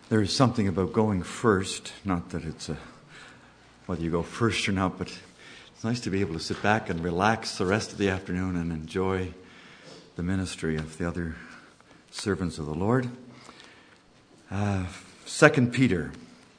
There is something about going first, not that it's whether you go first or not, but it's nice to be able to sit back and relax the rest of the afternoon and enjoy the ministry of the other servants of the Lord. 2 Peter.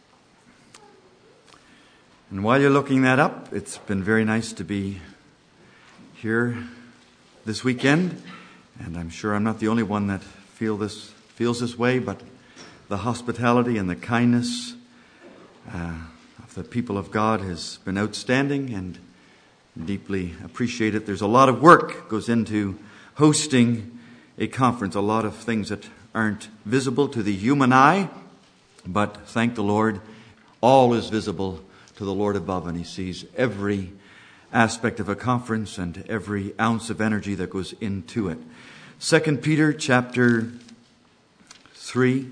And while you're looking that up, it's been very nice to be here this weekend, and I'm sure I'm not the only one that feels this way, but the hospitality and the kindness of the people of God has been outstanding and deeply appreciated. There's a lot of work goes into hosting a conference, a lot of things that aren't visible to the human eye, but thank the Lord, all is visible to the Lord above, and He sees every aspect of a conference and every ounce of energy that goes into it. 2 Peter chapter 3.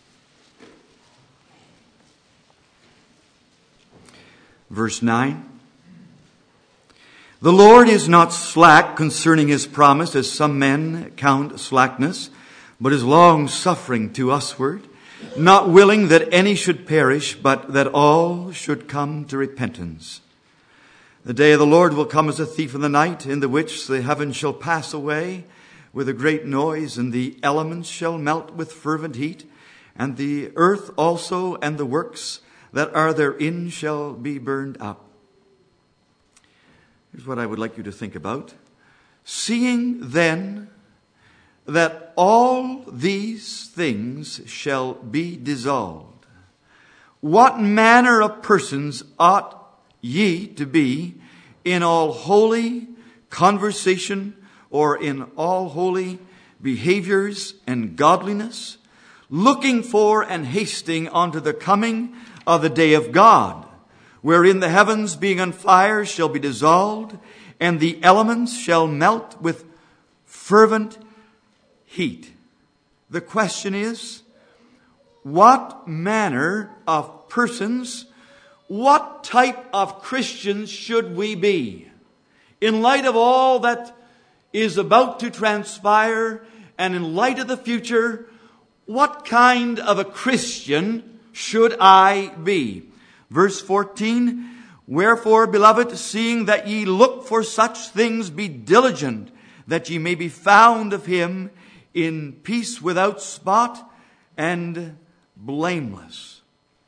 Verse 9. The Lord is not slack concerning His promise, as some men count slackness, but is long-suffering to usward, not willing that any should perish, but that all should come to repentance. The day of the Lord will come as a thief in the night, in the which the heavens shall pass away with a great noise, and the elements shall melt with fervent heat, and the earth also and the works that are therein shall be burned up. Here's what I would like you to think about. Seeing then that all these things shall be dissolved, what manner of persons ought ye to be in all holy conversation, or in all holy behaviors and godliness, looking for and hasting unto the coming of the day of God, wherein the heavens being on fire shall be dissolved, and the elements shall melt with fervent heat. The question is, what manner of persons, what type of Christians should we be? In light of all that is about to transpire, and in light of the future, what kind of a Christian should I be? Verse 14, wherefore, beloved, seeing that ye look for such things, be diligent, that ye may be found of Him in peace, without spot, and blameless.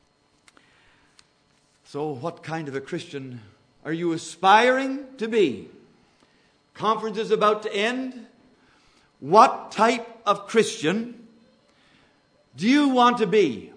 So what kind of a Christian are you aspiring to be? Conference is about to end. What type of Christian do you want to be?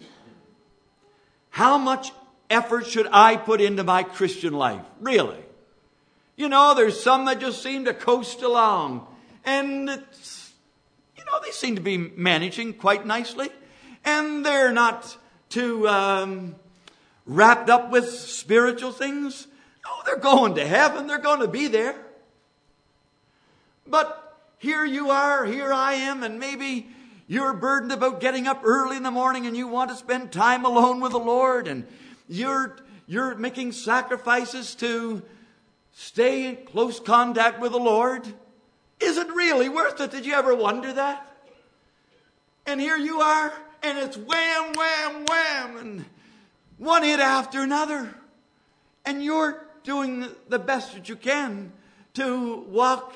How much effort should I put into my Christian life? Really? You know, there's some that just seem to coast along. And it's, they seem to be managing quite nicely. And they're not too wrapped up with spiritual things. No, they're going to heaven. They're going to be there. But here you are, here I am, and maybe you're burdened about getting up early in the morning and you want to spend time alone with the Lord, and you're making sacrifices to stay in close contact with the Lord. Is it really worth it? Did you ever wonder that? And here you are, and it's wham, wham, wham, and one hit after another. And you're doing the best that you can to walk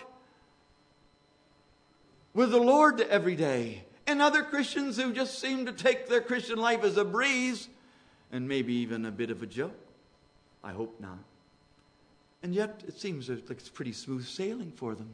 with the Lord every day. And other Christians who just seem to take their Christian life as a breeze, and maybe even a bit of a joke. I hope not. And yet it seems like it's pretty smooth sailing for them.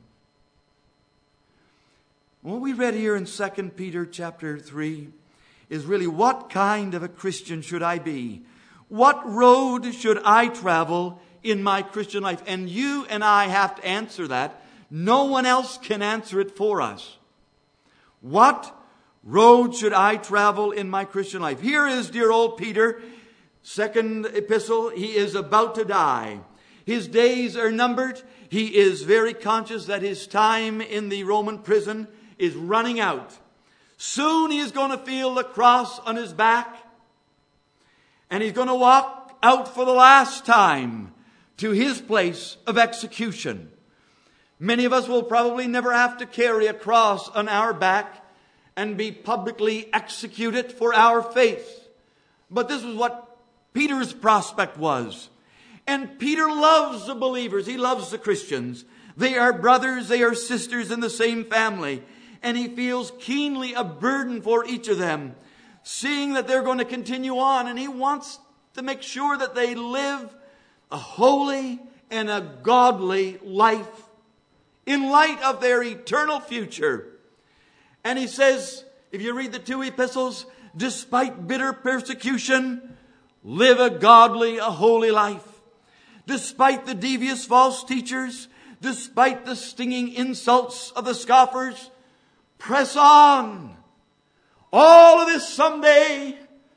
What we read here in 2 Peter chapter 3 is really, what kind of a Christian should I be? What road should I travel in my Christian life? And you and I have to answer that. No one else can answer it for us. What road should I travel in my Christian life? Here is dear old Peter, second epistle. He is about to die. His days are numbered. He is very conscious that his time in the Roman prison is running out. Soon he is going to feel the cross on his back, and he's going to walk out for the last time to his place of execution. Many of us will probably never have to carry a cross on our back and be publicly executed for our faith. But this was what Peter's prospect was. And Peter loves the believers. He loves the Christians. They are brothers. They are sisters in the same family. And he feels keenly a burden for each of them, seeing that they're going to continue on. And he wants to make sure that they live a holy and a godly life in light of their eternal future. And he says, if you read the 2 epistles, despite bitter persecution, live a godly, a holy life. Despite the devious false teachers, despite the stinging insults of the scoffers, press on. All of this someday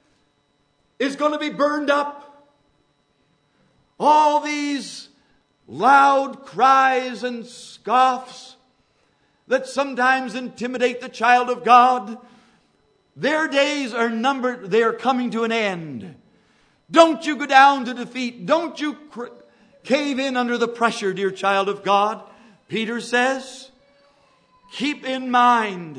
is going to be burned up. All these loud cries and scoffs that sometimes intimidate the child of God, their days are numbered. They are coming to an end. Don't you go down to defeat. Don't you cave in under the pressure, dear child of God. Peter says, keep in mind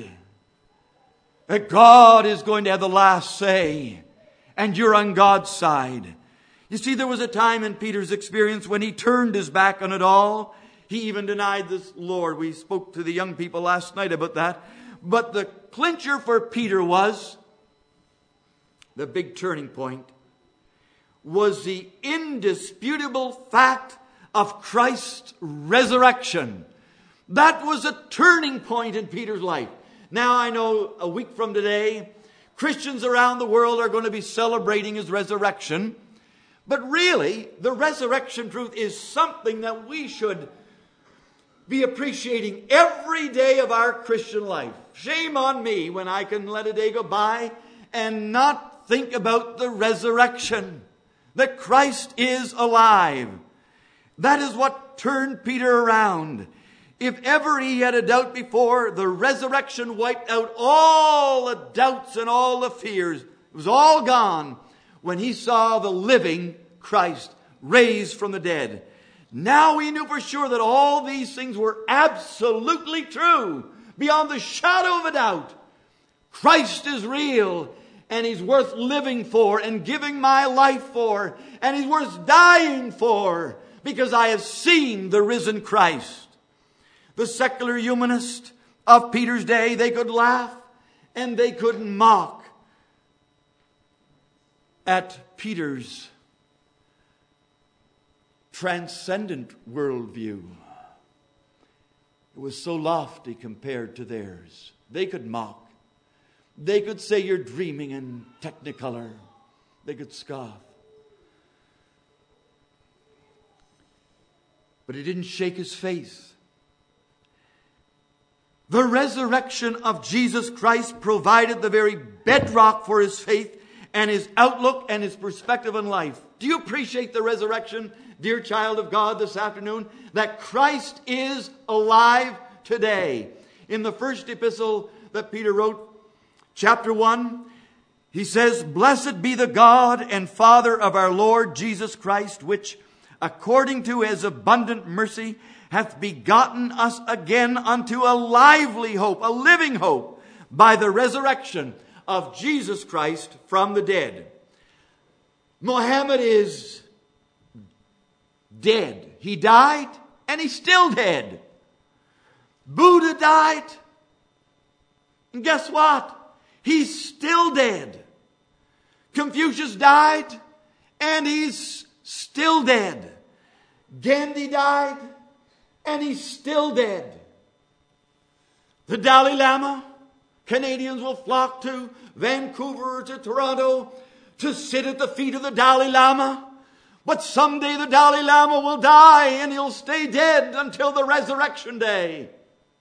that God is going to have the last say, and you're on God's side. You see, there was a time in Peter's experience when he turned his back on it all. He even denied the Lord. We spoke to the young people last night about that. But the clincher for Peter was, the big turning point, was the indisputable fact of Christ's resurrection. That was a turning point in Peter's life. Now I know a week from today, Christians around the world are going to be celebrating his resurrection. But really, the resurrection truth is something that we should be appreciating every day of our Christian life. Shame on me when I can let a day go by and not think about the resurrection. That Christ is alive. That is what turned Peter around. If ever he had a doubt before, the resurrection wiped out all the doubts and all the fears. It was all gone when he saw the living Christ raised from the dead. Now he knew for sure that all these things were absolutely true, beyond the shadow of a doubt. Christ is real, and he's worth living for and giving my life for, and he's worth dying for, because I have seen the risen Christ. The secular humanists of Peter's day, they could laugh and they could mock at Peter's transcendent worldview. It was so lofty compared to theirs. They could mock. They could say you're dreaming in technicolor. They could scoff. But it didn't shake his faith. The resurrection of Jesus Christ provided the very bedrock for his faith and his outlook and his perspective in life. Do you appreciate the resurrection, dear child of God, this afternoon? That Christ is alive today. In the first epistle that Peter wrote, chapter 1, he says, "Blessed be the God and Father of our Lord Jesus Christ, which, according to his abundant mercy, hath begotten us again unto a lively hope," a living hope, "by the resurrection of Jesus Christ from the dead." Muhammad is dead. He died, and he's still dead. Buddha died, and guess what? He's still dead. Confucius died, and he's still dead. Gandhi died, and he's still dead. The Dalai Lama, Canadians will flock to Vancouver or to Toronto to sit at the feet of the Dalai Lama. But someday the Dalai Lama will die, and he'll stay dead until the resurrection day.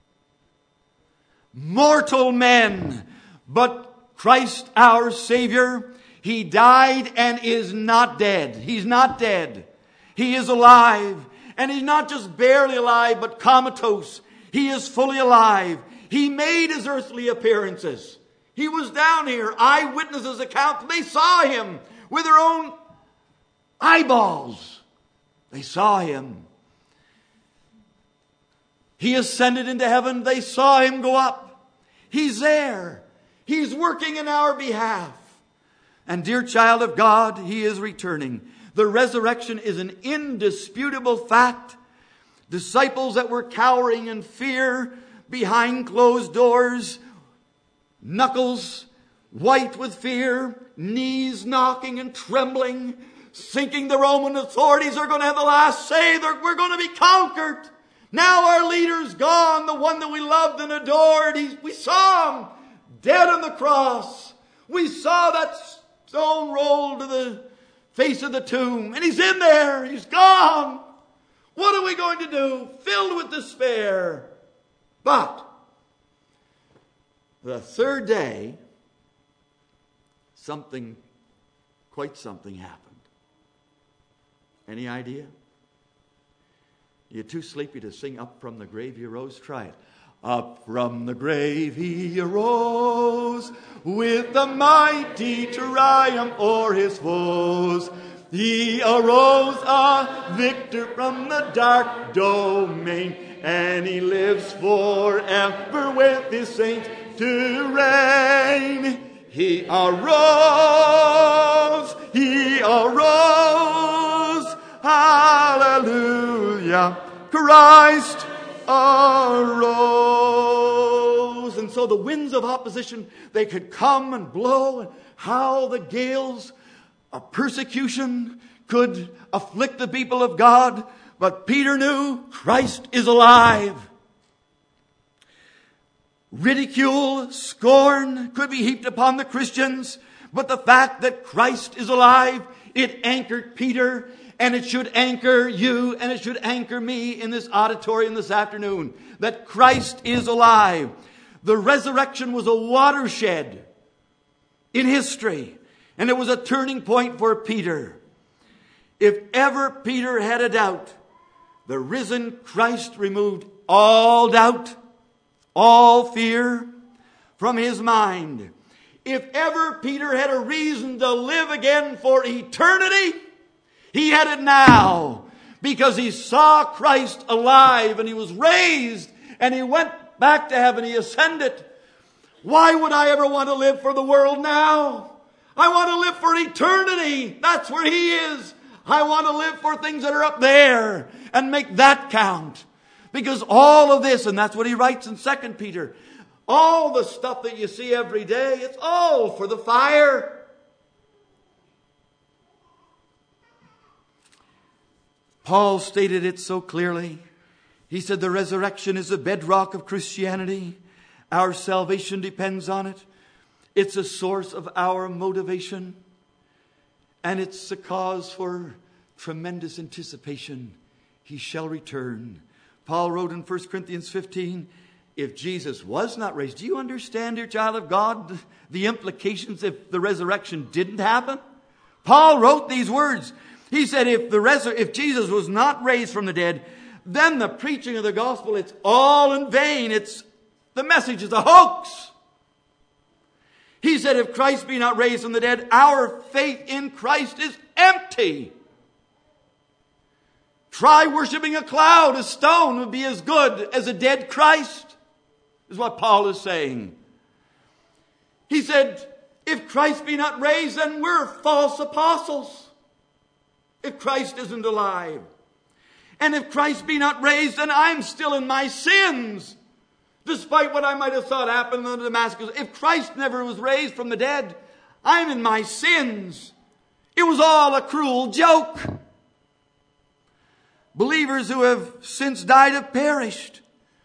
Mortal men, but Christ our Savior, he died and is not dead. He's not dead. He is alive. And he's not just barely alive, but comatose. He is fully alive. He made his earthly appearances. He was down here. Eyewitnesses account. They saw him with their own eyeballs. They saw him. He ascended into heaven. They saw him go up. He's there. He's working in our behalf. And dear child of God, He is returning. The resurrection is an indisputable fact. Disciples that were cowering in fear behind closed doors, knuckles white with fear, knees knocking and trembling, thinking the Roman authorities are going to have the last say. We're going to be conquered. Now our leader's gone, the one that we loved and adored. We saw him dead on the cross. We saw that stone rolled to the face of the tomb. And He's in there. He's gone. What are we going to do? Filled with despair. But the third day, quite something happened. Any idea? You're too sleepy to sing Up From the Grave He Arose? Try it. Up from the grave He arose, with the mighty triumph o'er His foes. He arose a victor from the dark domain, and He lives forever with His saints to reign. He arose, hallelujah, Christ arose. And so the winds of opposition, they could come and blow and howl. The gales of persecution could afflict the people of God. But Peter knew Christ is alive. Ridicule, scorn could be heaped upon the Christians, but the fact that Christ is alive, it anchored Peter, and it should anchor you, and it should anchor me in this auditorium this afternoon, that Christ is alive. The resurrection was a watershed in history, and it was a turning point for Peter. If ever Peter had a doubt, the risen Christ removed all doubt, all fear from his mind. If ever Peter had a reason to live again for eternity, he had it now, because he saw Christ alive and He was raised and He went back to heaven. He ascended. Why would I ever want to live for the world now? I want to live for eternity. That's where He is. I want to live for things that are up there and make that count. Because all of this, and that's what he writes in 2 Peter, all the stuff that you see every day, it's all for the fire. Paul stated it so clearly. He said the resurrection is the bedrock of Christianity. Our salvation depends on it. It's a source of our motivation. And it's a cause for tremendous anticipation. He shall return. Paul wrote in 1 Corinthians 15, if Jesus was not raised, do you understand, dear child of God, the implications if the resurrection didn't happen? Paul wrote these words. He said, if Jesus was not raised from the dead, then the preaching of the gospel, it's all in vain. The message is a hoax. He said, if Christ be not raised from the dead, our faith in Christ is empty. Try worshiping a cloud. A stone would be as good as a dead Christ, is what Paul is saying. He said, if Christ be not raised, then we're false apostles. If Christ isn't alive. And if Christ be not raised, then I'm still in my sins. Despite what I might have thought happened in Damascus. If Christ never was raised from the dead, I'm in my sins. It was all a cruel joke. Believers who have since died have perished.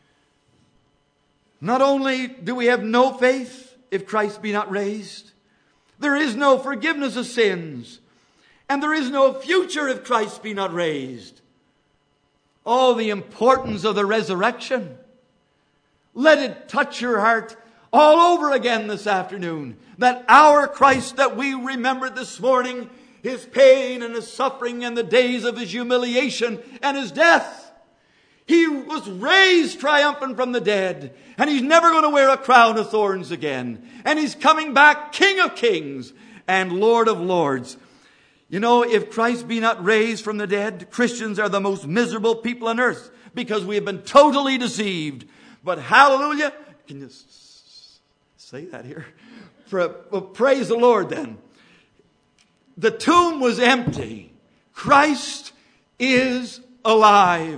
Not only do we have no faith if Christ be not raised, there is no forgiveness of sins. And there is no future if Christ be not raised. Oh, the importance of the resurrection. Let it touch your heart all over again this afternoon. That our Christ that we remembered this morning, His pain and His suffering and the days of His humiliation and His death. He was raised triumphant from the dead. And He's never going to wear a crown of thorns again. And He's coming back King of Kings and Lord of Lords. You know, if Christ be not raised from the dead, Christians are the most miserable people on earth because we have been totally deceived. But hallelujah, can you say that here? praise the Lord then. The tomb was empty. Christ is alive.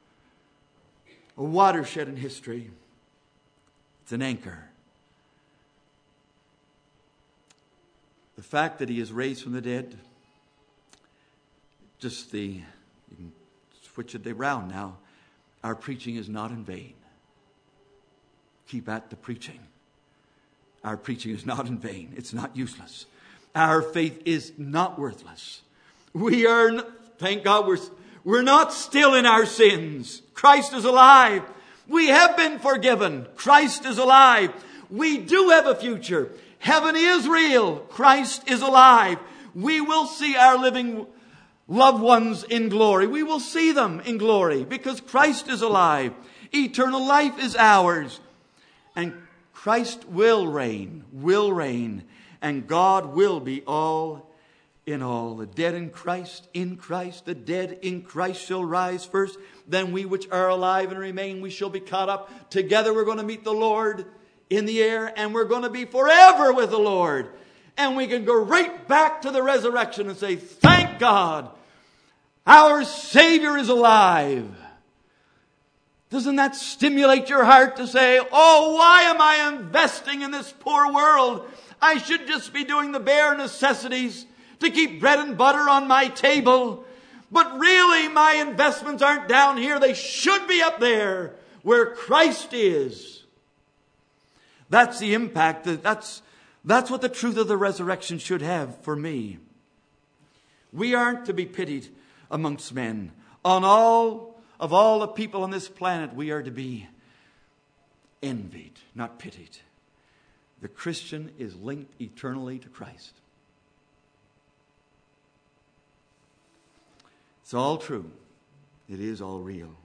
A watershed in history. It's an anchor. The fact that He is raised from the dead, you can switch it around now. Our preaching is not in vain. Keep at the preaching. Our preaching is not in vain. It's not useless. Our faith is not worthless. Thank God, we're not still in our sins. Christ is alive. We have been forgiven. Christ is alive. We do have a future. Heaven is real. Christ is alive. We will see our living loved ones in glory. We will see them in glory because Christ is alive. Eternal life is ours. And Christ will reign, and God will be all in all. The dead in Christ, the dead in Christ shall rise first. Then we which are alive and remain, we shall be caught up. Together we're going to meet the Lord in the air, and we're going to be forever with the Lord. And we can go right back to the resurrection and say, thank God, our Savior is alive. Doesn't that stimulate your heart to say, oh, why am I investing in this poor world? I should just be doing the bare necessities to keep bread and butter on my table. But really, my investments aren't down here. They should be up there where Christ is. That's the impact. That's what the truth of the resurrection should have for me. We aren't to be pitied amongst men. Of all the people on this planet, we are to be envied, not pitied. The Christian is linked eternally to Christ. It's all true. It is all real.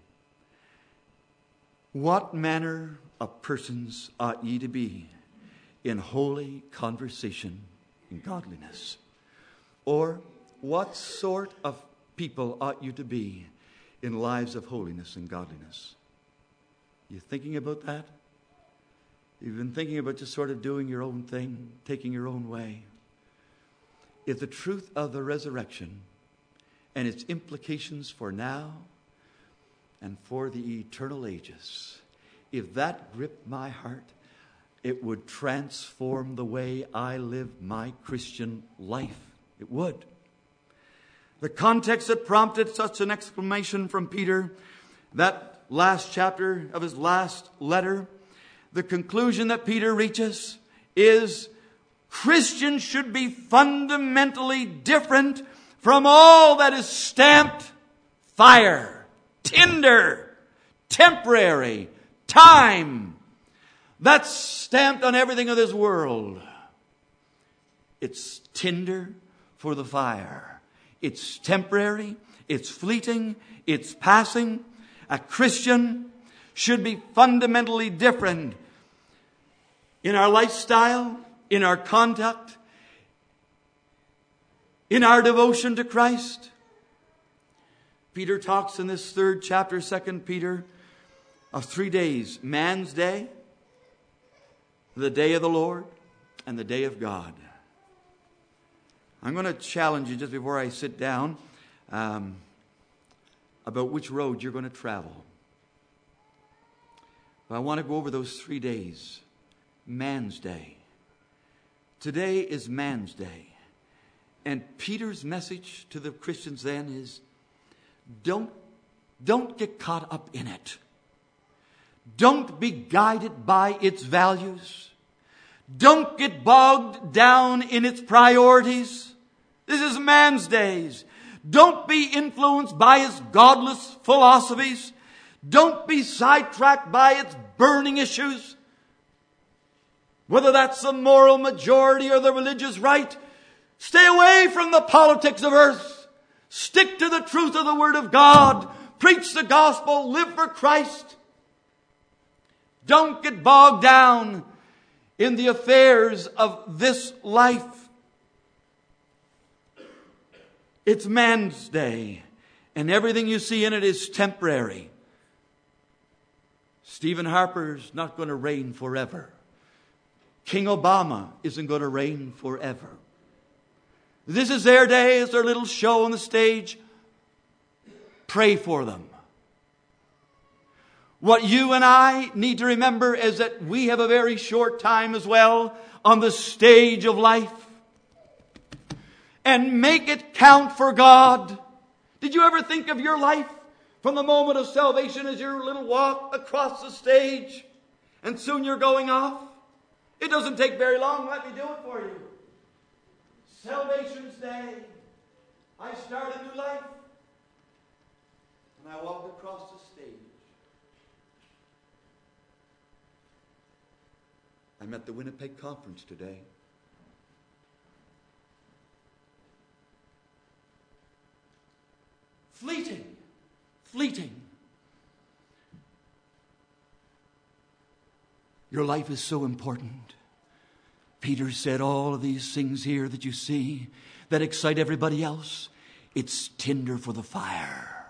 What manner of persons ought ye to be in holy conversation and godliness? Or what sort of people ought you to be in lives of holiness and godliness? You thinking about that? You've been thinking about just sort of doing your own thing, taking your own way. If the truth of the resurrection and its implications for now and for the eternal ages, if that gripped my heart, it would transform the way I live my Christian life. It would. The context that prompted such an exclamation from Peter, that last chapter of his last letter, the conclusion that Peter reaches is Christians should be fundamentally different from all that is stamped fire, tinder, temporary, time. That's stamped on everything of this world. It's tinder for the fire. It's temporary, it's fleeting, it's passing. A Christian should be fundamentally different in our lifestyle, in our conduct, in our devotion to Christ. Peter talks in this 3rd chapter, 2 Peter, of 3 days. Man's day, the day of the Lord, and the day of God. I'm going to challenge you just before I sit down about which road you're going to travel. But I want to go over those 3 days. Man's day. Today is man's day. And Peter's message to the Christians then is, don't get caught up in it. Don't be guided by its values. Don't get bogged down in its priorities. This is man's days. Don't be influenced by its godless philosophies. Don't be sidetracked by its burning issues. Whether that's the moral majority or the religious right, stay away from the politics of earth. Stick to the truth of the Word of God. Preach the gospel. Live for Christ. Don't get bogged down in the affairs of this life. It's man's day, and everything you see in it is temporary. Stephen Harper's not going to reign forever. King Obama isn't going to reign forever. This is their day. It's their little show on the stage. Pray for them. What you and I need to remember is that we have a very short time as well on the stage of life. And make it count for God. Did you ever think of your life from the moment of salvation as your little walk across the stage? And soon you're going off? It doesn't take very long. Let me do it for you. Salvation's day. I start a new life. And I walk across the stage. I'm at the Winnipeg conference today. Fleeting. Your life is so important. Peter said all of these things here that you see that excite everybody else, it's tinder for the fire.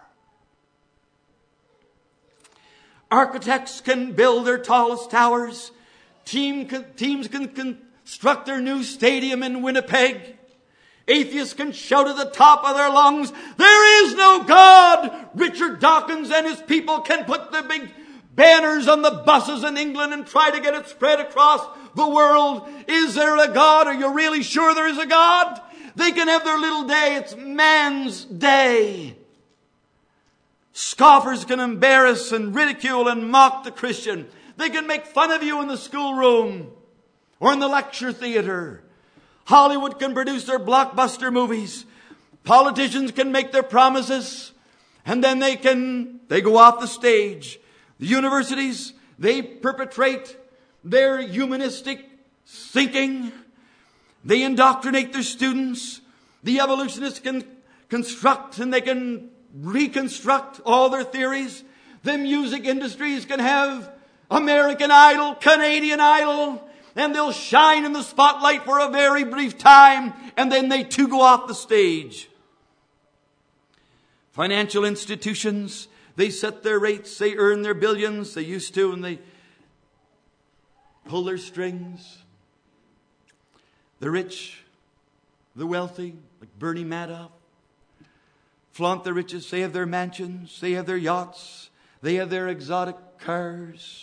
Architects can build their tallest towers. Teams can construct their new stadium in Winnipeg. Atheists can shout at the top of their lungs, there is no God. Richard Dawkins and his people can put the big banners on the buses in England and try to get it spread across the world. Is there a God? Are you really sure there is a God? They can have their little day. It's man's day. Scoffers can embarrass and ridicule and mock the Christian. They can make fun of you in the schoolroom or in the lecture theater. Hollywood can produce their blockbuster movies. Politicians can make their promises. And then they go off the stage. The universities, they perpetrate their humanistic thinking. They indoctrinate their students. The evolutionists can construct and they can reconstruct all their theories. The music industries can have American Idol, Canadian Idol, and they'll shine in the spotlight for a very brief time, and then they too go off the stage. Financial institutions, they set their rates, they earn their billions, they used to, and they pull their strings. The rich, the wealthy, like Bernie Madoff, flaunt their riches. They have their mansions, they have their yachts, they have their exotic cars.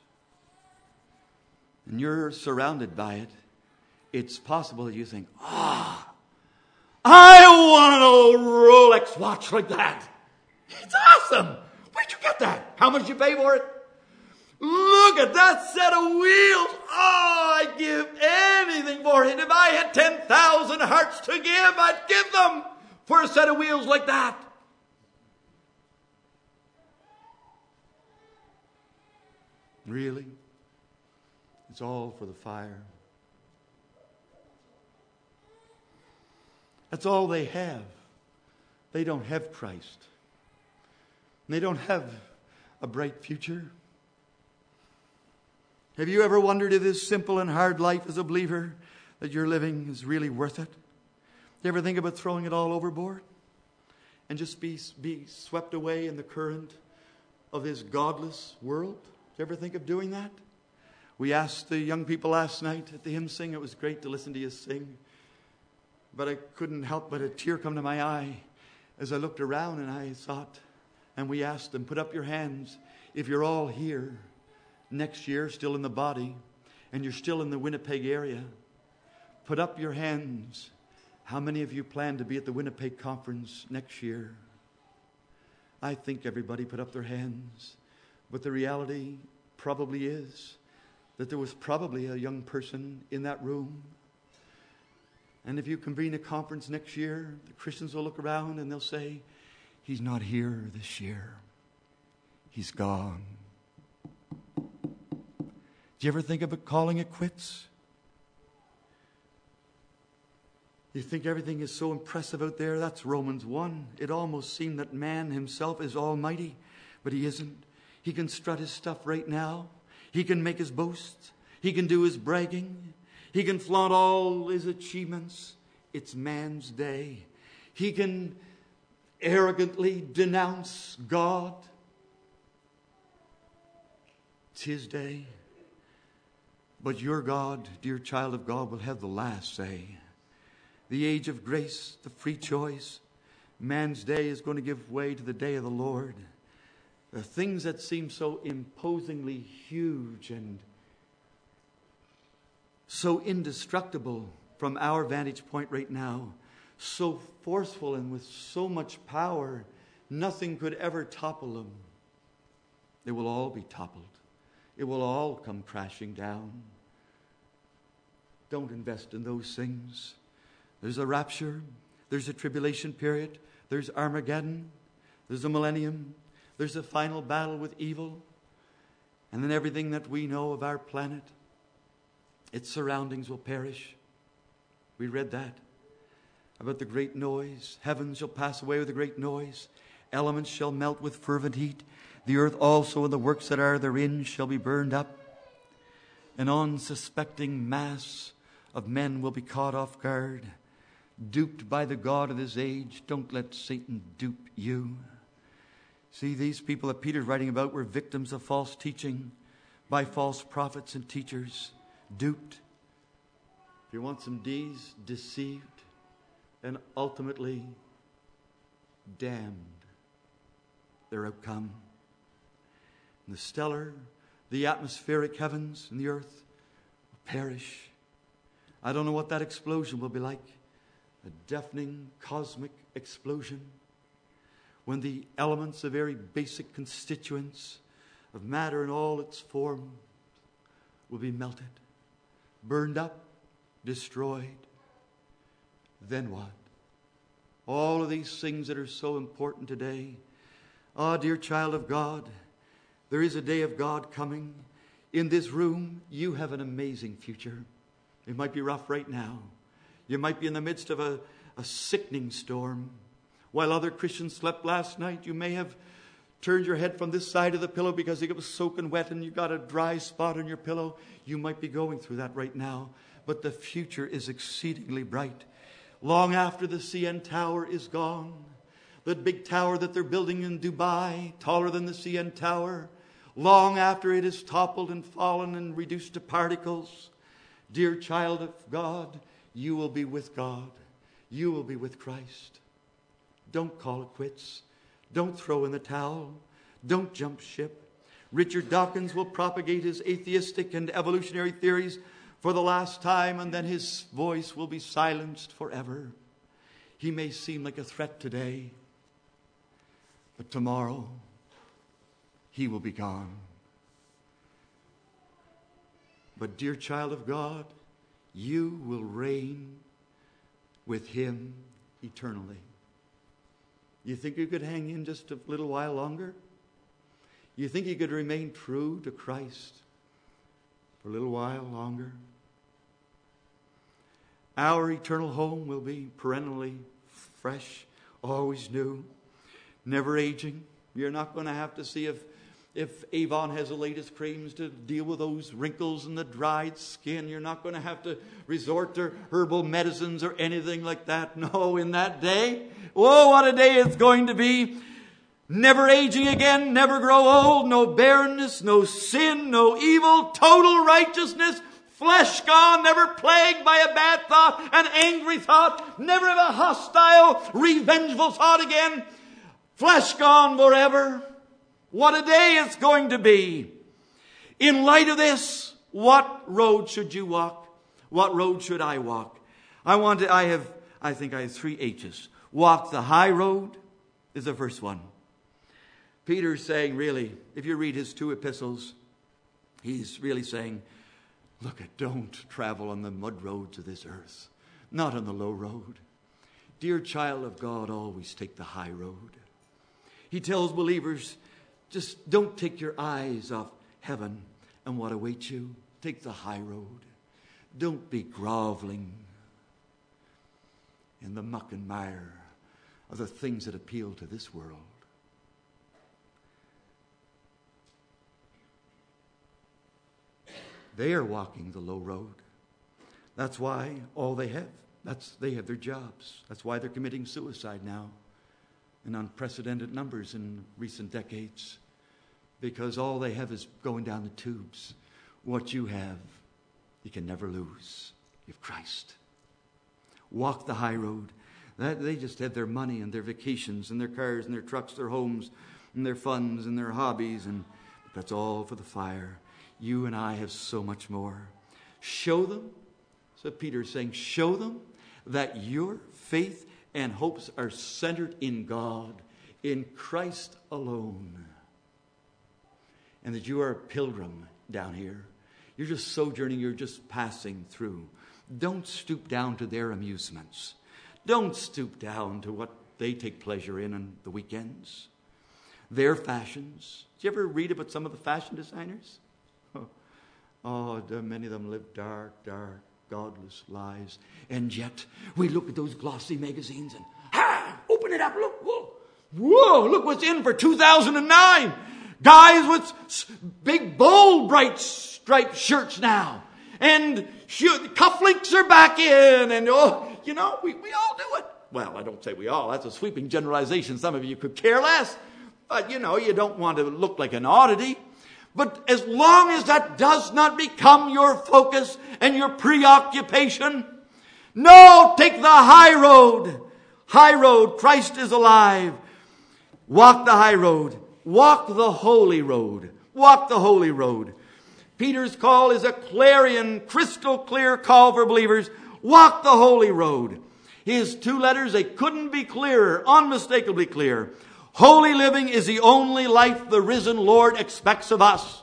And you're surrounded by it. It's possible that you think, I want an old Rolex watch like that. It's awesome. Where'd you get that? How much did you pay for it? Look at that set of wheels. I'd give anything for it. If I had 10,000 hearts to give, I'd give them for a set of wheels like that. Really? It's all for the fire. That's all they have. They don't have Christ. They don't have a bright future. Have you ever wondered if this simple and hard life as a believer that you're living is really worth it? Do you ever think about throwing it all overboard and just be swept away in the current of this godless world? Do you ever think of doing that? We asked the young people last night at the hymn sing. It was great to listen to you sing. But I couldn't help but a tear come to my eye as I looked around and I thought, and we asked them, put up your hands if you're all here next year, still in the body, and you're still in the Winnipeg area. Put up your hands. How many of you plan to be at the Winnipeg conference next year? I think everybody put up their hands. But the reality probably is that there was probably a young person in that room. And if you convene a conference next year, the Christians will look around and they'll say, he's not here this year. He's gone. Do you ever think about calling it quits? You think everything is so impressive out there? That's Romans 1. It almost seemed that man himself is almighty, but he isn't. He can strut his stuff right now. He can make his boasts. He can do his bragging. He can flaunt all his achievements. It's man's day. He can arrogantly denounce God. It's his day. But your God, dear child of God, will have the last say. The age of grace, the free choice, man's day is going to give way to the day of the Lord. The things that seem so imposingly huge and so indestructible from our vantage point right now, so forceful and with so much power, nothing could ever topple them. They will all be toppled. It will all come crashing down. Don't invest in those things. There's a rapture. There's a tribulation period. There's Armageddon. There's a millennium. There's a final battle with evil. And then everything that we know of our planet, its surroundings will perish. We read that about the great noise. Heaven shall pass away with a great noise. Elements shall melt with fervent heat. The earth also and the works that are therein shall be burned up. An unsuspecting mass of men will be caught off guard, duped by the god of this age. Don't let Satan dupe you. See, these people that Peter's writing about were victims of false teaching by false prophets and teachers, duped. If you want some D's, deceived, and ultimately damned. Their outcome. And the stellar, the atmospheric heavens and the earth will perish. I don't know what that explosion will be like. A deafening cosmic explosion. When the elements, the very basic constituents of matter in all its form will be melted, burned up, destroyed. Then what? All of these things that are so important today. Ah, dear child of God, there is a day of God coming. In this room, you have an amazing future. It might be rough right now. You might be in the midst of a sickening storm. While other Christians slept last night, you may have turned your head from this side of the pillow because it was soaking wet and you got a dry spot on your pillow. You might be going through that right now. But the future is exceedingly bright. Long after the CN Tower is gone, the big tower that they're building in Dubai, taller than the CN Tower, long after it is toppled and fallen and reduced to particles, dear child of God, you will be with God. You will be with Christ. Don't call it quits. Don't throw in the towel. Don't jump ship. Richard Dawkins will propagate his atheistic and evolutionary theories for the last time, and then his voice will be silenced forever. He may seem like a threat today, but tomorrow he will be gone. But dear child of God, you will reign with him eternally. You think you could hang in just a little while longer? You think you could remain true to Christ for a little while longer? Our eternal home will be perennially fresh, always new, never aging. You're not going to have to see if Avon has the latest creams to deal with those wrinkles and the dried skin. You're not going to have to resort to herbal medicines or anything like that. No, in that day, oh, what a day it's going to be. Never aging again, never grow old, no barrenness, no sin, no evil, total righteousness, flesh gone, never plagued by a bad thought, an angry thought, never have a hostile, revengeful thought again. Flesh gone forever. What a day it's going to be. In light of this, what road should you walk? What road should I walk? I think I have 3 H's. Walk the high road is the first one. Peter's saying, really, if you read his 2 epistles, he's really saying, look, don't travel on the mud roads of this earth, not on the low road. Dear child of God, always take the high road. He tells believers, just don't take your eyes off heaven and what awaits you. Take the high road. Don't be groveling in the muck and mire of the things that appeal to this world. They are walking the low road. That's why all they have. They have their jobs. That's why they're committing suicide now in unprecedented numbers in recent decades. Because all they have is going down the tubes. What you have you can never lose. You have Christ. Walk the high road. They just had their money and their vacations and their cars and their trucks, their homes and their funds and their hobbies, and that's all for the fire. You and I have so much more. Show them, so Peter's saying, show them that your faith and hopes are centered in God, in Christ alone, and that you are a pilgrim down here. You're just sojourning, you're just passing through. Don't stoop down to their amusements. Don't stoop down to what they take pleasure in on the weekends. Their fashions. Did you ever read about some of the fashion designers? Oh, many of them live dark, godless lives. And yet, we look at those glossy magazines and, open it up, look, whoa, look what's in for 2009. Guys with big, bold, bright striped shirts now. And cufflinks are back in. And, we all do it. Well, I don't say we all. That's a sweeping generalization. Some of you could care less. But, you don't want to look like an oddity. But as long as that does not become your focus and your preoccupation, no, take the high road. High road. Christ is alive. Walk the high road. Walk the holy road. Walk the holy road. Peter's call is a clarion, crystal clear call for believers. Walk the holy road. His two letters, they couldn't be clearer, unmistakably clear. Holy living is the only life the risen Lord expects of us.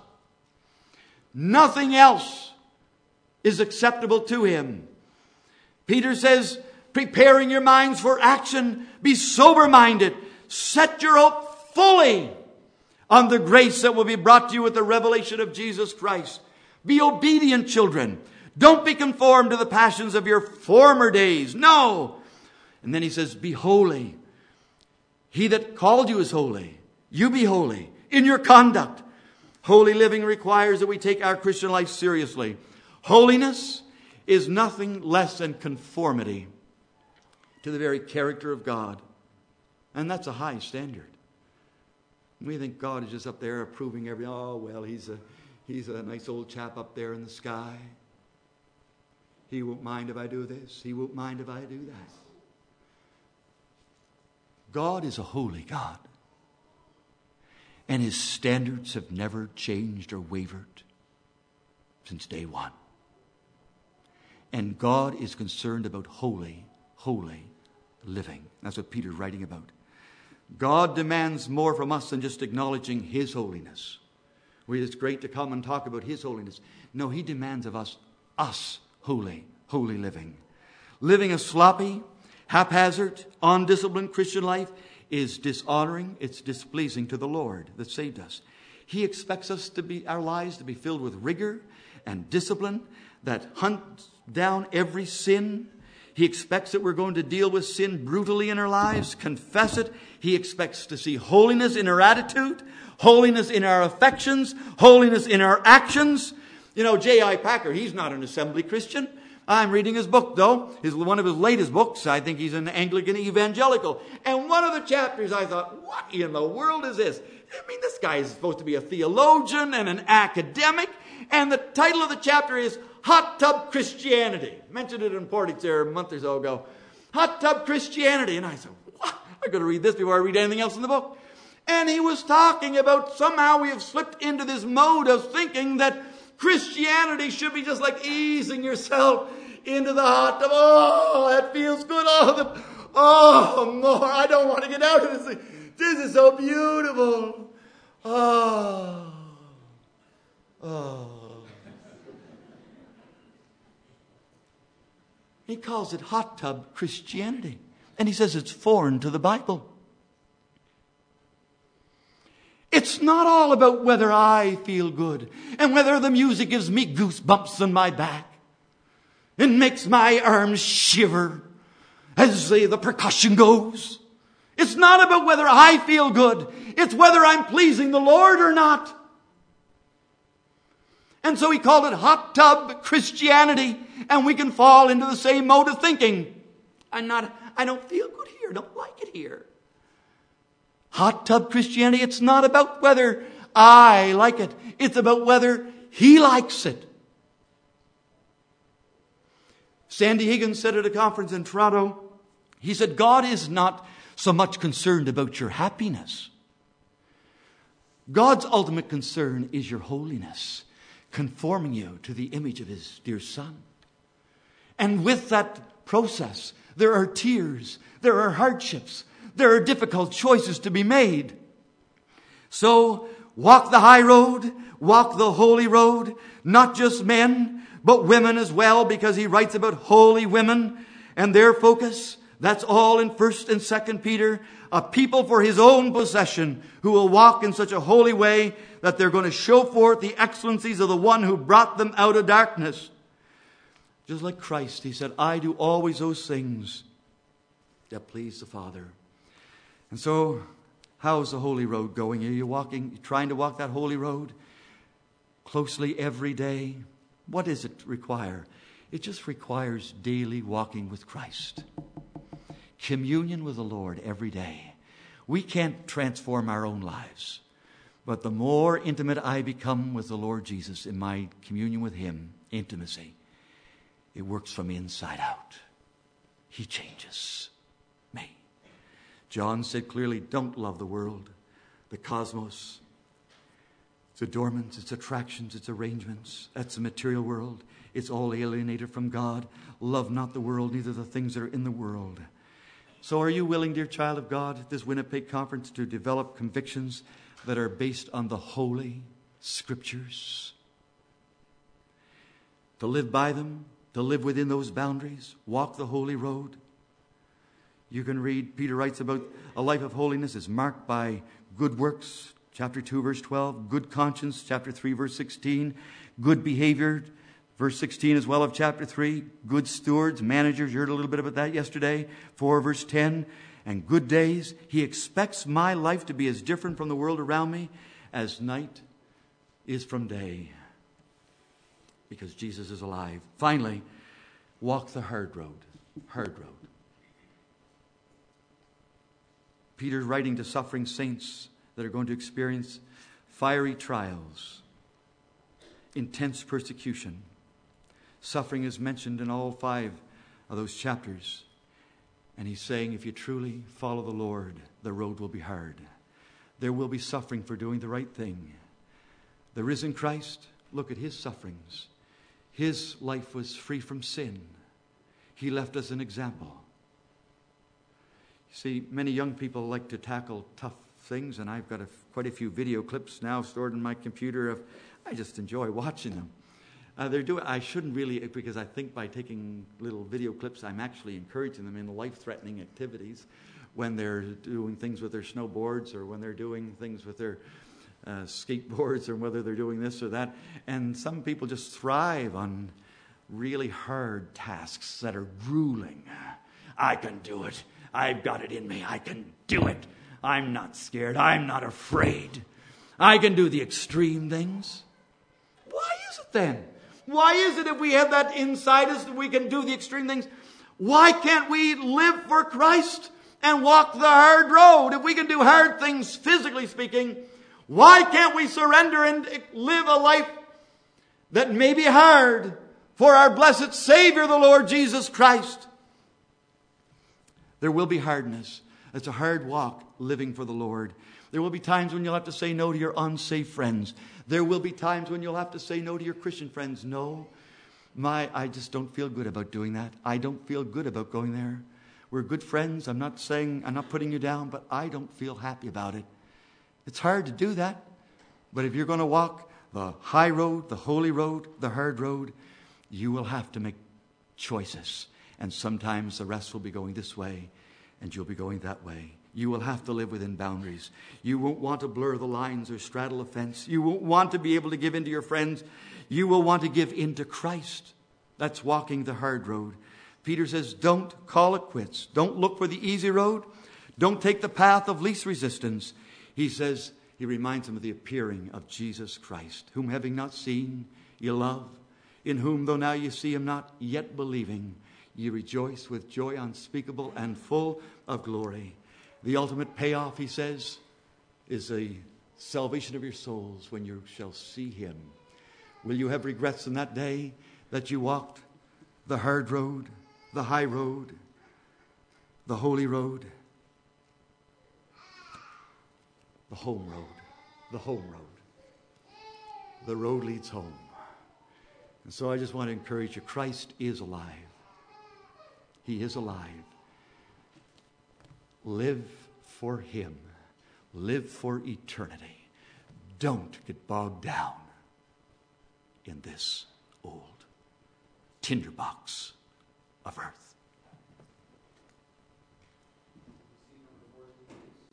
Nothing else is acceptable to Him. Peter says, preparing your minds for action, be sober-minded. Set your hope fully on the grace that will be brought to you with the revelation of Jesus Christ. Be obedient, children. Don't be conformed to the passions of your former days. No. And then he says, be holy. He that called you is holy. You be holy in your conduct. Holy living requires that we take our Christian life seriously. Holiness is nothing less than conformity to the very character of God. And that's a high standard. We think God is just up there approving everything. Oh, well, he's a nice old chap up there in the sky. He won't mind if I do this. He won't mind if I do that. God is a holy God. And His standards have never changed or wavered since day one. And God is concerned about holy living. That's what Peter's writing about. God demands more from us than just acknowledging His holiness. It's great to come and talk about His holiness. No, He demands of us holy living. Living a sloppy, haphazard, undisciplined Christian life is dishonoring, it's displeasing to the Lord that saved us. He expects us our lives to be filled with rigor and discipline that hunts down every sin. He expects that we're going to deal with sin brutally in our lives, confess it. He expects to see holiness in our attitude, holiness in our affections, holiness in our actions. J.I. Packer, he's not an assembly Christian. I'm reading his book, though. One of his latest books. I think he's an Anglican evangelical. And one of the chapters, I thought, what in the world is this? I mean, this guy is supposed to be a theologian and an academic. And the title of the chapter is Hot Tub Christianity. I mentioned it in Portage there a month or so ago. Hot Tub Christianity. And I said, what? I'm going to read this before I read anything else in the book. And he was talking about somehow we have slipped into this mode of thinking that Christianity should be just like easing yourself into the hot tub. Oh, that feels good. More. I don't want to get out of this thing. This is so beautiful. Oh. He calls it hot tub Christianity. And he says it's foreign to the Bible. It's not all about whether I feel good and whether the music gives me goosebumps on my back and makes my arms shiver as the percussion goes. It's not about whether I feel good. It's whether I'm pleasing the Lord or not. And so he called it hot tub Christianity, and we can fall into the same mode of thinking. I don't feel good here. I don't like it here. Hot tub Christianity, it's not about whether I like it. It's about whether He likes it. Sandy Higgins said at a conference in Toronto, he said, God is not so much concerned about your happiness. God's ultimate concern is your holiness, conforming you to the image of His dear Son. And with that process, there are tears, there are hardships, there are difficult choices to be made. So, walk the high road, walk the holy road, not just men, but women as well, because he writes about holy women and their focus. That's all in 1 and 2 Peter. A people for His own possession who will walk in such a holy way that they're going to show forth the excellencies of the one who brought them out of darkness. Just like Christ, He said, I do always those things that please the Father. And so, how's the holy road going? Are you trying to walk that holy road closely every day? What does it require? It just requires daily walking with Christ. Communion with the Lord every day. We can't transform our own lives. But the more intimate I become with the Lord Jesus in my communion with Him, intimacy, it works from inside out. He changes me. John said clearly, don't love the world, the cosmos, its adornments, its attractions, its arrangements. That's the material world. It's all alienated from God. Love not the world, neither the things that are in the world. So are you willing, dear child of God, at this Winnipeg conference to develop convictions that are based on the Holy Scriptures? To live by them, to live within those boundaries, walk the holy road. You can read, Peter writes about a life of holiness is marked by good works, chapter 2, verse 12, good conscience, chapter 3, verse 16, good behavior, verse 16 as well of chapter 3, good stewards, managers, you heard a little bit about that yesterday, 4, verse 10, and good days. He expects my life to be as different from the world around me as night is from day, because Jesus is alive. Finally, walk the hard road. Hard road. Peter's writing to suffering saints that are going to experience fiery trials, intense persecution. Suffering is mentioned in all 5 of those chapters. And he's saying, if you truly follow the Lord, the road will be hard. There will be suffering for doing the right thing. The risen Christ, look at His sufferings. His life was free from sin. He left us an example. See, many young people like to tackle tough things, and I've got quite a few video clips now stored in my computer I just enjoy watching them. I shouldn't really, because I think by taking little video clips, I'm actually encouraging them in life-threatening activities when they're doing things with their snowboards or when they're doing things with their skateboards or whether they're doing this or that. And some people just thrive on really hard tasks that are grueling. I can do it. I've got it in me. I can do it. I'm not scared. I'm not afraid. I can do the extreme things. Why is it then? Why is it if we have that inside us that we can do the extreme things? Why can't we live for Christ and walk the hard road? If we can do hard things, physically speaking, why can't we surrender and live a life that may be hard for our blessed Savior, the Lord Jesus Christ? There will be hardness. It's a hard walk living for the Lord. There will be times when you'll have to say no to your unsafe friends. There will be times when you'll have to say no to your Christian friends. No, I just don't feel good about doing that. I don't feel good about going there. We're good friends. I'm not putting you down, but I don't feel happy about it. It's hard to do that. But if you're going to walk the high road, the holy road, the hard road, you will have to make choices. And sometimes the rest will be going this way, and you'll be going that way. You will have to live within boundaries. You won't want to blur the lines or straddle a fence. You won't want to be able to give in to your friends. You will want to give in to Christ. That's walking the hard road. Peter says, don't call it quits. Don't look for the easy road. Don't take the path of least resistance. He says, he reminds them of the appearing of Jesus Christ, whom having not seen, you love, in whom, though now you see Him not, yet believing, you rejoice with joy unspeakable and full of glory. The ultimate payoff, he says, is the salvation of your souls when you shall see Him. Will you have regrets in that day that you walked the hard road, the high road, the holy road, the home road, the home road. The road leads home. And so I just want to encourage you, Christ is alive. He is alive. Live for Him. Live for eternity. Don't get bogged down in this old tinderbox of earth.